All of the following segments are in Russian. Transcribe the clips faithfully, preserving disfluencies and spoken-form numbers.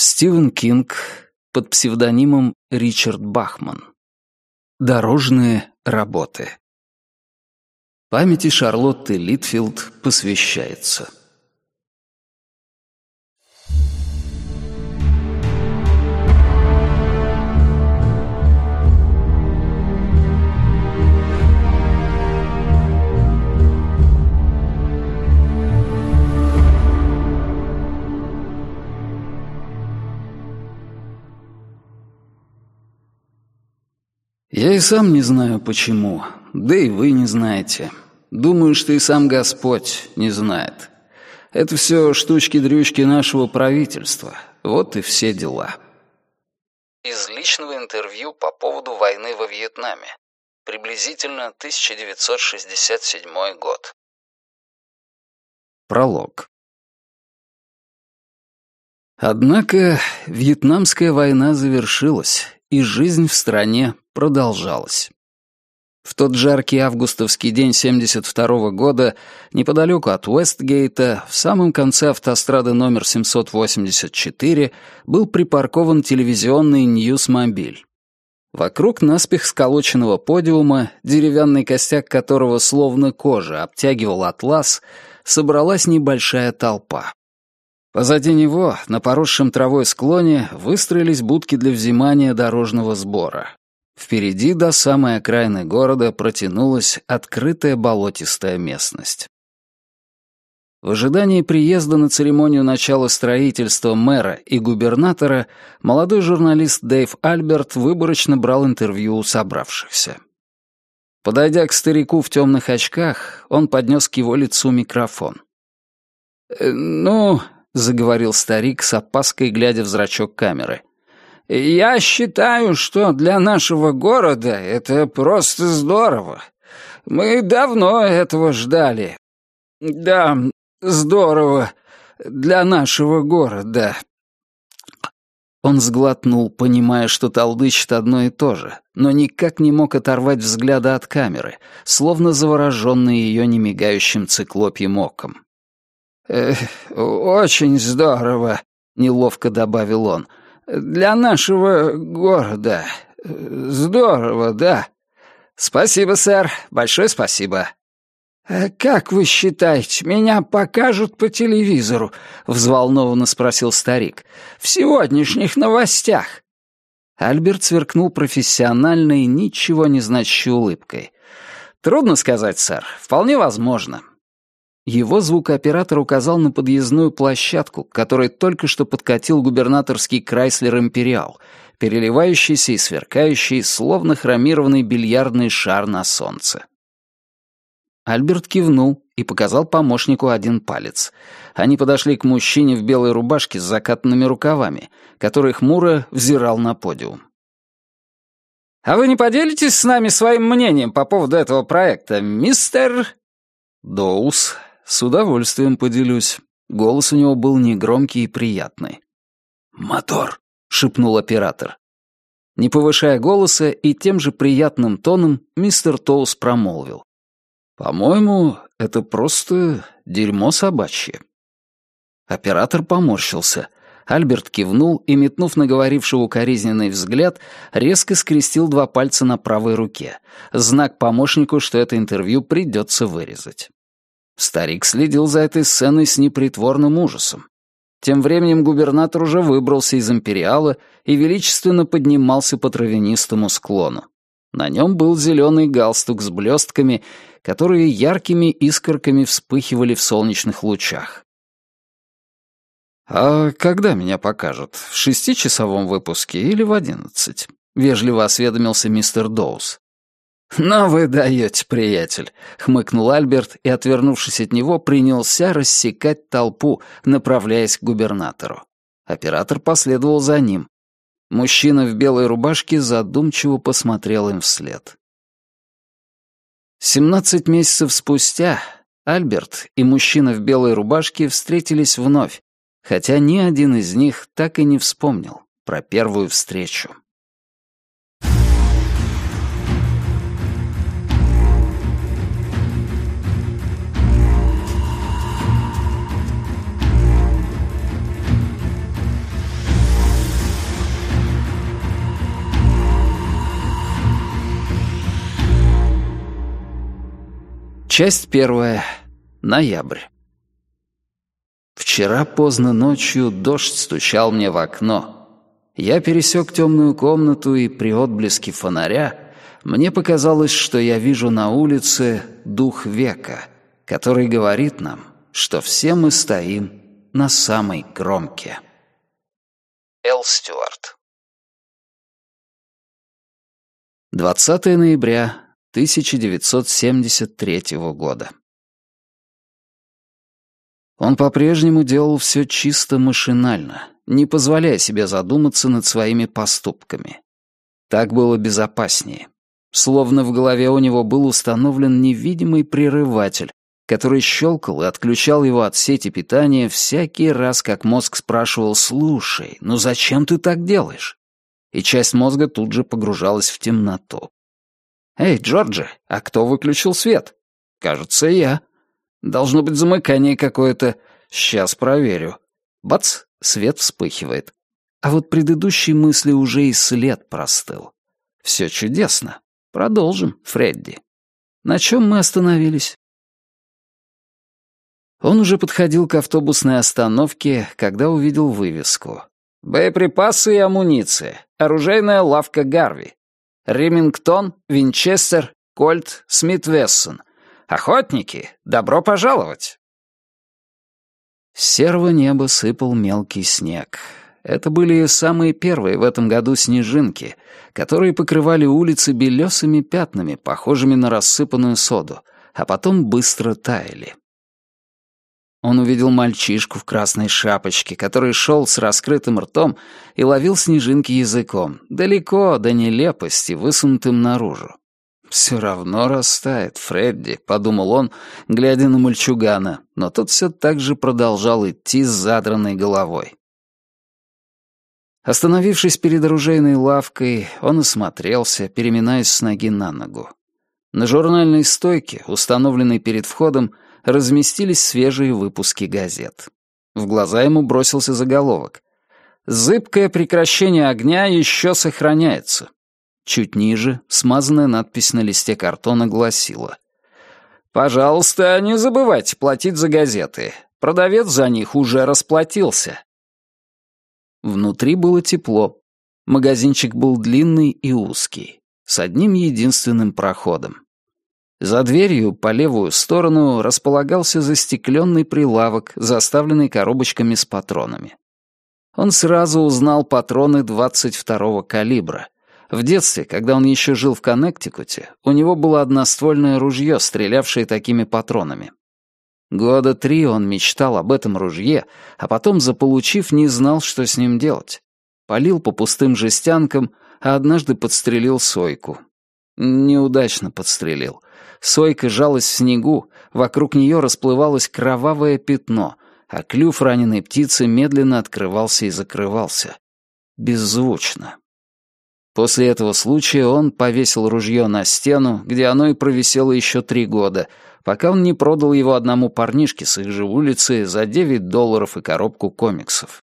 Стивен Кинг под псевдонимом Ричард Бахман. Дорожные работы. Памяти Шарлотты Литфилд посвящается. Я и сам не знаю почему, да и вы не знаете. Думаю, что и сам Господь не знает. Это все штучки-дрючки нашего правительства. Вот и все дела. Из личного интервью по поводу войны во Вьетнаме. Приблизительно тысяча девятьсот шестьдесят седьмой год. Пролог. Однако Вьетнамская война завершилась, и жизнь в стране продолжалась. В тот жаркий августовский день семьдесят второго года, неподалеку от Уэстгейта, в самом конце автострады номер семьсот восемьдесят четыре, был припаркован телевизионный Ньюсмобиль. Вокруг наспех сколоченного подиума, деревянный костяк которого словно кожа обтягивал атлас, собралась небольшая толпа. Позади него, на поросшем травой склоне, выстроились будки для взимания дорожного сбора. Впереди до самой окраины города протянулась открытая болотистая местность. В ожидании приезда на церемонию начала строительства мэра и губернатора молодой журналист Дэйв Альберт выборочно брал интервью у собравшихся. Подойдя к старику в темных очках, он поднес к его лицу микрофон. «Ну...» — заговорил старик с опаской, глядя в зрачок камеры. «Я считаю, что для нашего города это просто здорово. Мы давно этого ждали. Да, здорово. Для нашего города». Он сглотнул, понимая, что толдычит одно и то же, но никак не мог оторвать взгляда от камеры, словно завороженный ее немигающим циклопьим оком. «Э, «Очень здорово», — неловко добавил он. «Для нашего города. Здорово, да. Спасибо, сэр. Большое спасибо». «Как вы считаете, меня покажут по телевизору?» — взволнованно спросил старик. «В сегодняшних новостях». Альберт сверкнул профессиональной, ничего не значащей улыбкой. «Трудно сказать, сэр. Вполне возможно». Его звукооператор указал на подъездную площадку, к которой только что подкатил губернаторский Крайслер «Империал», переливающийся и сверкающий, словно хромированный бильярдный шар на солнце. Альберт кивнул и показал помощнику один палец. Они подошли к мужчине в белой рубашке с закатанными рукавами, который хмуро взирал на подиум. «А вы не поделитесь с нами своим мнением по поводу этого проекта, мистер...» «Доус, с удовольствием поделюсь». Голос у него был негромкий и приятный. «Мотор», — шепнул оператор. Не повышая голоса и тем же приятным тоном, мистер Тоус промолвил. «По-моему, это просто дерьмо собачье». Оператор поморщился. Альберт кивнул и, метнув на говорившего укоризненный взгляд, резко скрестил два пальца на правой руке. Знак помощнику, что это интервью придется вырезать. Старик следил за этой сценой с непритворным ужасом. Тем временем губернатор уже выбрался из «Империала» и величественно поднимался по травянистому склону. На нем был зеленый галстук с блестками, которые яркими искорками вспыхивали в солнечных лучах. «А когда меня покажут? В шестичасовом выпуске или в одиннадцать?» — вежливо осведомился мистер Доус. «Но вы даете, приятель», — хмыкнул Альберт и, отвернувшись от него, принялся рассекать толпу, направляясь к губернатору. Оператор последовал за ним. Мужчина в белой рубашке задумчиво посмотрел им вслед. Семнадцать месяцев спустя Альберт и мужчина в белой рубашке встретились вновь, хотя ни один из них так и не вспомнил про первую встречу. Часть первая. Ноябрь. Вчера поздно ночью дождь стучал мне в окно. Я пересек темную комнату, и при отблеске фонаря мне показалось, что я вижу на улице дух века, который говорит нам, что все мы стоим на самой кромке. Эл Стюарт. двадцатое ноября тысяча девятьсот семьдесят третьего года. Он по-прежнему делал все чисто машинально, не позволяя себе задуматься над своими поступками. Так было безопаснее. Словно в голове у него был установлен невидимый прерыватель, который щелкал и отключал его от сети питания всякий раз, как мозг спрашивал: «Слушай, ну зачем ты так делаешь?» И часть мозга тут же погружалась в темноту. «Эй, Джорджи, а кто выключил свет?» «Кажется, я». «Должно быть замыкание какое-то. Сейчас проверю». Бац, свет вспыхивает. А вот предыдущей мысли уже и след простыл. Все чудесно. Продолжим, Фредди. На чем мы остановились? Он уже подходил к автобусной остановке, когда увидел вывеску. «Боеприпасы и амуниция. Оружейная лавка Гарви. Ремингтон, Винчестер, Кольт, Смит-Вессон. Охотники, добро пожаловать!» С серого неба сыпал мелкий снег. Это были самые первые в этом году снежинки, которые покрывали улицы белесыми пятнами, похожими на рассыпанную соду, а потом быстро таяли. Он увидел мальчишку в красной шапочке, который шел с раскрытым ртом и ловил снежинки языком, далеко до нелепости, высунутым наружу. «Все равно растает, Фредди», — подумал он, глядя на мальчугана, но тот все так же продолжал идти с задранной головой. Остановившись перед оружейной лавкой, он осмотрелся, переминаясь с ноги на ногу. На журнальной стойке, установленной перед входом, разместились свежие выпуски газет. В глаза ему бросился заголовок: «Зыбкое прекращение огня еще сохраняется». Чуть ниже смазанная надпись на листе картона гласила: «Пожалуйста, не забывайте платить за газеты. Продавец за них уже расплатился». Внутри было тепло. Магазинчик был длинный и узкий, с одним единственным проходом. За дверью по левую сторону располагался застекленный прилавок, заставленный коробочками с патронами. Он сразу узнал патроны двадцать второго калибра. В детстве, когда он еще жил в Коннектикуте, у него было одноствольное ружье, стрелявшее такими патронами. Года три он мечтал об этом ружье, а потом, заполучив, не знал, что с ним делать. Палил по пустым жестянкам, а однажды подстрелил сойку. Неудачно подстрелил. Сойка жалась в снегу, вокруг нее расплывалось кровавое пятно, а клюв раненой птицы медленно открывался и закрывался. Беззвучно. После этого случая он повесил ружье на стену, где оно и провисело еще три года, пока он не продал его одному парнишке с их же улицы за девять долларов и коробку комиксов.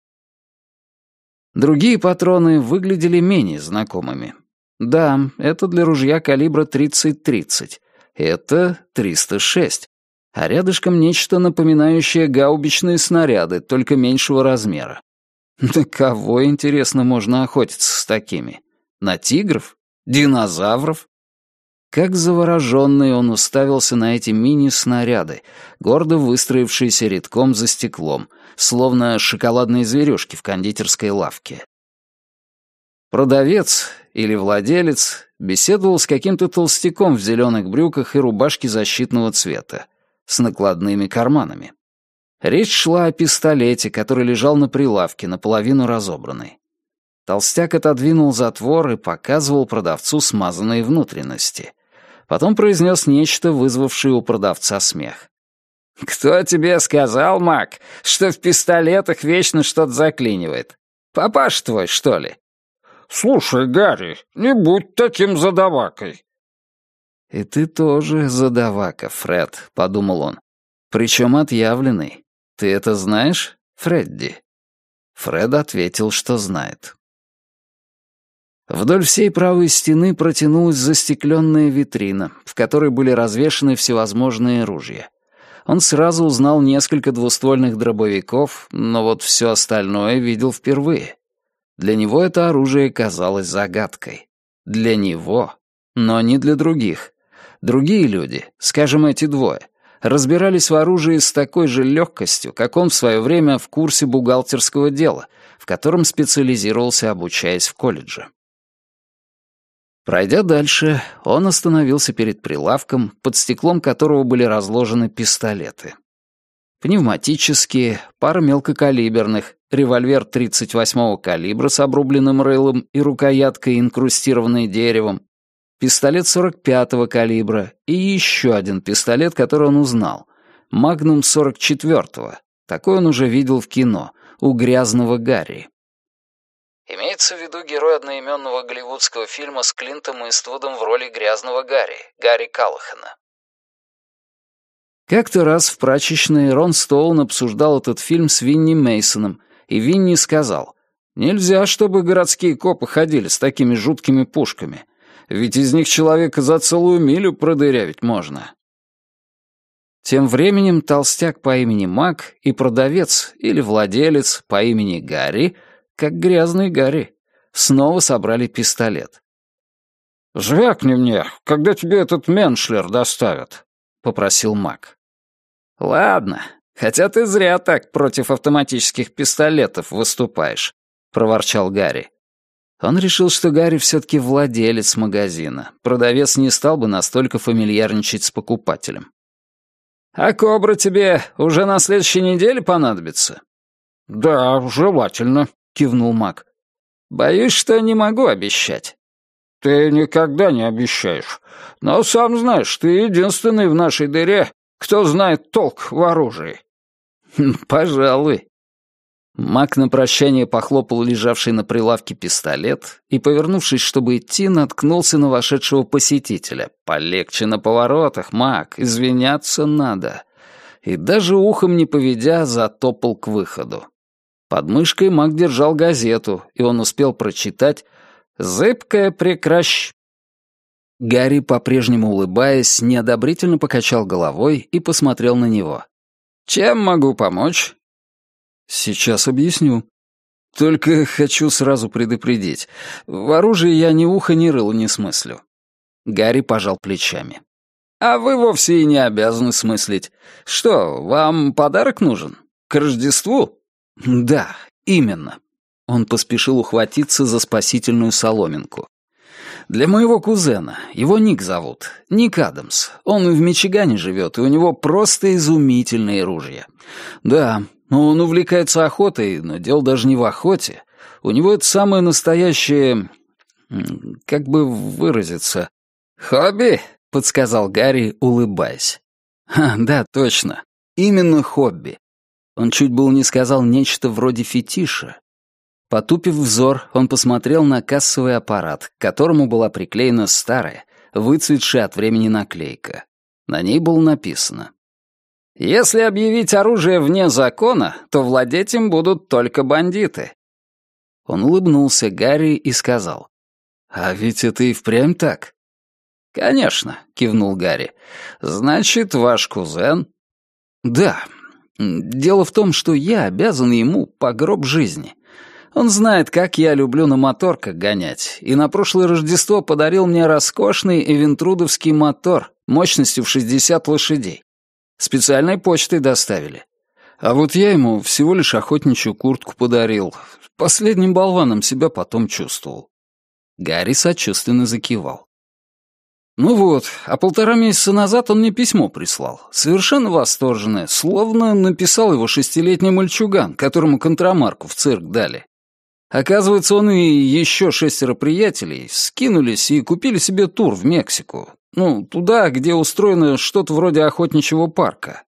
Другие патроны выглядели менее знакомыми. Да, это для ружья калибра тридцать тридцать, это триста шесть, а рядышком нечто напоминающее гаубичные снаряды, только меньшего размера. На кого, интересно, можно охотиться с такими? На тигров? Динозавров? Как завороженный он уставился на эти мини-снаряды, гордо выстроившиеся рядком за стеклом, словно шоколадные зверюшки в кондитерской лавке. Продавец или владелец беседовал с каким-то толстяком в зеленых брюках и рубашке защитного цвета, с накладными карманами. Речь шла о пистолете, который лежал на прилавке, наполовину разобранный. Толстяк отодвинул затвор и показывал продавцу смазанные внутренности. Потом произнес нечто, вызвавшее у продавца смех. «Кто тебе сказал, Мак, что в пистолетах вечно что-то заклинивает? Папаша твой, что ли?» «Слушай, Гарри, не будь таким задавакой». «И ты тоже задавака, Фред», — подумал он. «Причем отъявленный. Ты это знаешь, Фредди?» Фред ответил, что знает. Вдоль всей правой стены протянулась застекленная витрина, в которой были развешаны всевозможные ружья. Он сразу узнал несколько двуствольных дробовиков, но вот все остальное видел впервые. Для него это оружие казалось загадкой. Для него, но не для других. Другие люди, скажем, эти двое, разбирались в оружии с такой же легкостью, как он в свое время в курсе бухгалтерского дела, в котором специализировался, обучаясь в колледже. Пройдя дальше, он остановился перед прилавком, под стеклом которого были разложены пистолеты. Пневматические, пара мелкокалиберных, револьвер тридцать восьмого калибра с обрубленным рылом и рукояткой, инкрустированной деревом, пистолет сорок пятого калибра и еще один пистолет, который он узнал, Магнум сорок четвертого. Такой он уже видел в кино, у грязного Гарри. Имеется в виду герой одноименного голливудского фильма с Клинтом Иствудом в роли грязного Гарри, Гарри Каллахана. Как-то раз в прачечной Рон Стоун обсуждал этот фильм с Винни Мейсоном, и Винни сказал: «Нельзя, чтобы городские копы ходили с такими жуткими пушками, ведь из них человека за целую милю продырявить можно». Тем временем толстяк по имени Мак и продавец или владелец по имени Гарри, как грязный Гарри, снова собрали пистолет. «Звякни мне, когда тебе этот Меншлер доставят», — попросил Мак. «Ладно, хотя ты зря так против автоматических пистолетов выступаешь», — проворчал Гарри. Он решил, что Гарри все-таки владелец магазина. Продавец не стал бы настолько фамильярничать с покупателем. «А кобра тебе уже на следующей неделе понадобится?» «Да, желательно», — кивнул Мак. «Боюсь, что не могу обещать». «Ты никогда не обещаешь. Но сам знаешь, ты единственный в нашей дыре, кто знает толк в оружии». «Пожалуй». Мак на прощание похлопал лежавший на прилавке пистолет и, повернувшись, чтобы идти, наткнулся на вошедшего посетителя. «Полегче на поворотах, Мак, извиняться надо». И даже ухом не поведя, затопал к выходу. Под мышкой Мак держал газету, и он успел прочитать «Зыбкая прекращ». Гарри, по-прежнему улыбаясь, неодобрительно покачал головой и посмотрел на него. «Чем могу помочь?» «Сейчас объясню. Только хочу сразу предупредить. В оружии я ни уха, ни рыла не смыслю». Гарри пожал плечами. «А вы вовсе и не обязаны смыслить. Что, вам подарок нужен? К Рождеству?» «Да, именно». Он поспешил ухватиться за спасительную соломинку. «Для моего кузена. Его Ник зовут. Ник Адамс. Он в Мичигане живет, и у него просто изумительные ружья. Да, он увлекается охотой, но дело даже не в охоте. У него это самое настоящее... Как бы выразиться... «Хобби?» — подсказал Гарри, улыбаясь. «Ха, да, точно. Именно хобби». Он чуть было не сказал нечто вроде фетиша. Потупив взор, он посмотрел на кассовый аппарат, к которому была приклеена старая, выцветшая от времени наклейка. На ней было написано: «Если объявить оружие вне закона, то владеть им будут только бандиты». Он улыбнулся Гарри и сказал: «А ведь это и впрямь так». «Конечно», — кивнул Гарри. «Значит, ваш кузен...» «Да. Дело в том, что я обязан ему по гроб жизни. Он знает, как я люблю на моторках гонять, и на прошлое Рождество подарил мне роскошный эвентрудовский мотор мощностью в шестьдесят лошадей. Специальной почтой доставили. А вот я ему всего лишь охотничью куртку подарил. Последним болваном себя потом чувствовал». Гарри сочувственно закивал. «Ну вот, а полтора месяца назад он мне письмо прислал, совершенно восторженное, словно написал его шестилетний мальчуган, которому контрамарку в цирк дали. Оказывается, он и еще шестеро приятелей скинулись и купили себе тур в Мексику, ну, туда, где устроено что-то вроде охотничьего парка».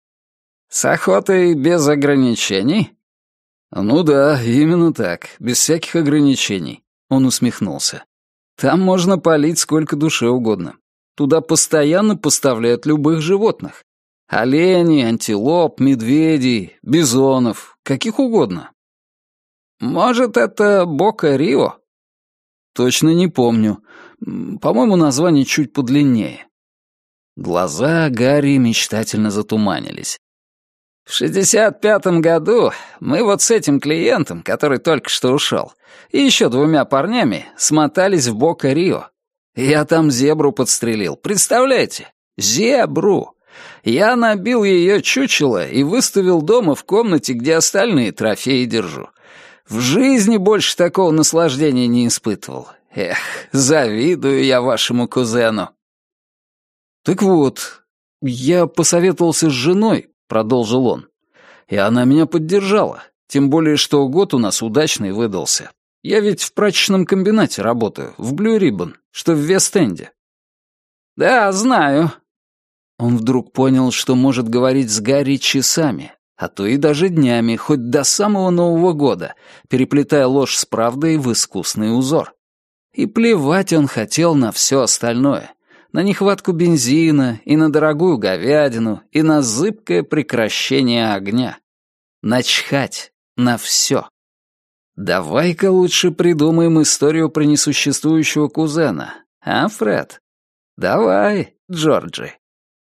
«С охотой без ограничений?» «Ну да, именно так, без всяких ограничений», — он усмехнулся. «Там можно палить сколько душе угодно. Туда постоянно поставляют любых животных. Оленей, антилоп, медведей, бизонов, каких угодно». «Может, это Бока-Рио?» Точно не помню. По-моему, название чуть подлиннее. Глаза Гарри мечтательно затуманились. В шестьдесят пятом году мы вот с этим клиентом, который только что ушел, и еще двумя парнями смотались в Бока-Рио. Я там зебру подстрелил, представляете? Зебру! Я набил ее чучело и выставил дома в комнате, где остальные трофеи держу. В жизни больше такого наслаждения не испытывал. Эх, завидую я вашему кузену. Так вот, я посоветовался с женой, продолжил он, и она меня поддержала, тем более, что год у нас удачный выдался. Я ведь в прачечном комбинате работаю, в Блю Риббон, что в Вест-Энде. Да, знаю. Он вдруг понял, что может говорить с Гарри часами, а то и даже днями, хоть до самого Нового года, переплетая ложь с правдой в искусный узор. И плевать он хотел на все остальное. На нехватку бензина, и на дорогую говядину, и на зыбкое прекращение огня. Начхать на все. Давай-ка лучше придумаем историю про несуществующего кузена, а, Фред? Давай, Джорджи.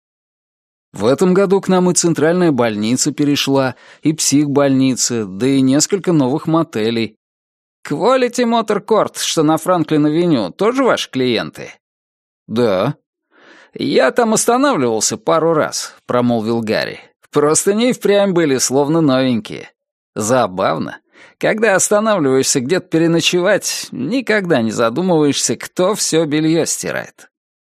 В этом году к нам и центральная больница перешла, и психбольница, да и несколько новых мотелей. Quality Motor Court, что на Франклин-авеню, тоже ваши клиенты? Да. Я там останавливался пару раз, промолвил Гарри. Просто не впрямь были, словно новенькие. Забавно. Когда останавливаешься где-то переночевать, никогда не задумываешься, кто все белье стирает.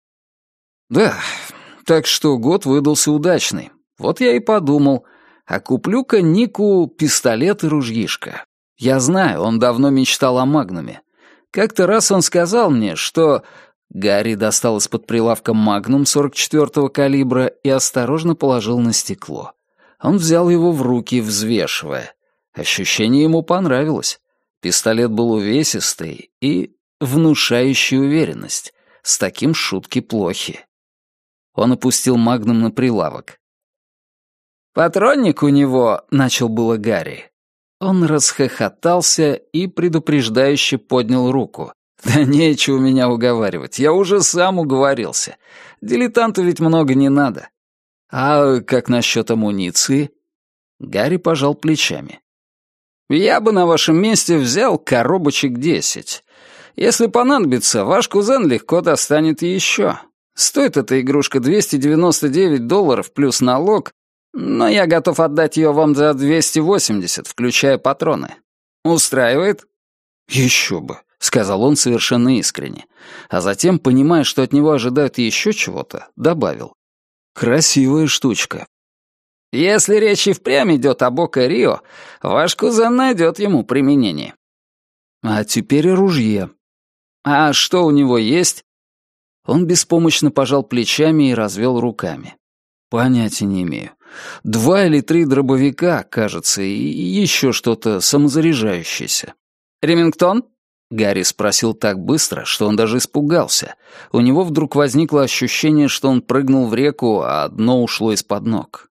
Да, так что год выдался удачный. Вот я и подумал, а куплю-ка Нику пистолет и ружьишко. Я знаю, он давно мечтал о Магнуме. Как-то раз он сказал мне, что... Гарри достал из-под прилавка Магнум сорок четвёртого калибра и осторожно положил на стекло. Он взял его в руки, взвешивая. Ощущение ему понравилось. Пистолет был увесистый и внушающий уверенность. С таким шутки плохи. Он опустил Магнум на прилавок. «Патронник у него», — начал было Гарри. Он расхохотался и предупреждающе поднял руку. «Да нечего меня уговаривать, я уже сам уговорился. Дилетанту ведь много не надо». «А как насчет амуниции?» Гарри пожал плечами. «Я бы на вашем месте взял коробочек десять. Если понадобится, ваш кузен легко достанет еще. Стоит эта игрушка двести девяносто девять долларов плюс налог, но я готов отдать ее вам за двести восемьдесят, включая патроны. Устраивает?» «Еще бы», — сказал он совершенно искренне, а затем, понимая, что от него ожидают еще чего-то, добавил. «Красивая штучка». «Если речь и впрямь идет о Бока-Рио, ваш кузен найдет ему применение». «А теперь о ружье». «А что у него есть?» Он беспомощно пожал плечами и развел руками. «Понятия не имею. Два или три дробовика, кажется, и еще что-то самозаряжающееся». «Ремингтон?» Гарри спросил так быстро, что он даже испугался. У него вдруг возникло ощущение, что он прыгнул в реку, а дно ушло из-под ног.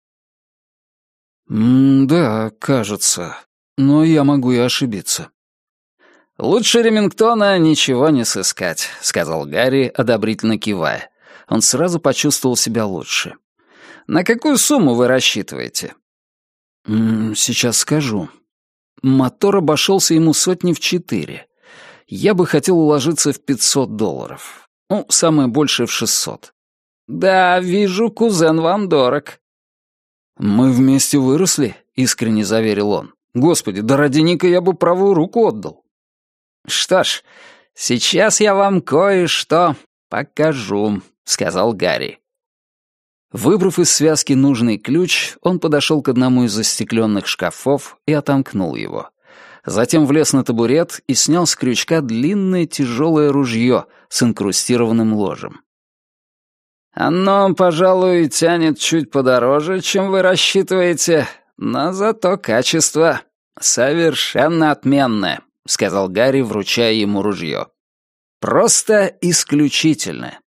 «М-да, кажется. Но я могу и ошибиться». «Лучше Ремингтона ничего не сыскать», — сказал Гарри, одобрительно кивая. Он сразу почувствовал себя лучше. «На какую сумму вы рассчитываете?» М-м, «Сейчас скажу. Мотор обошелся ему сотни в четыре. Я бы хотел уложиться в пятьсот долларов. Ну, самое большее в шестьсот». «Да, вижу, кузен вам дорог». «Мы вместе выросли», — искренне заверил он. «Господи, да ради Ника я бы правую руку отдал». «Что ж, сейчас я вам кое-что покажу», — сказал Гарри. Выбрав из связки нужный ключ, он подошел к одному из застекленных шкафов и отомкнул его. Затем влез на табурет и снял с крючка длинное тяжелое ружье с инкрустированным ложем. «Оно, пожалуй, тянет чуть подороже, чем вы рассчитываете, но зато качество совершенно отменное», — сказал Гарри, вручая ему ружье. «Просто исключительное.